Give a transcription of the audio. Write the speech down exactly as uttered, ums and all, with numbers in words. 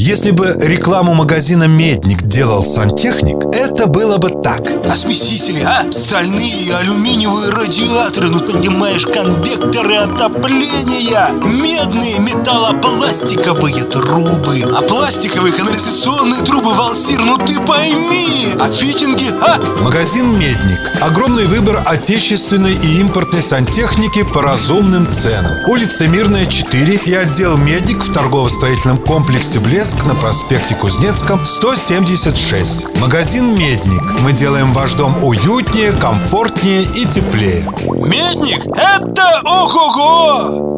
Если бы рекламу магазина «Медник» делал сантехник, это было бы так. А смесители, а? Стальные и алюминиевые радиаторы, ну понимаешь, конвекторы отопления, медные металлопластиковые трубы, а пластиковые канализационные трубы «Валсир», ну ты пойми. А фитинги, а? Магазин «Медник». Огромный выбор отечественной и импортной сантехники по разумным ценам. Улица Мирная, четыре и отдел «Медник» в торгово-строительном комплексе «Блеск» на проспекте Кузнецком, сто семьдесят шесть. Магазин «Медник». Мы делаем ваш дом уютнее, комфортнее и теплее. «Медник» — это ого-го!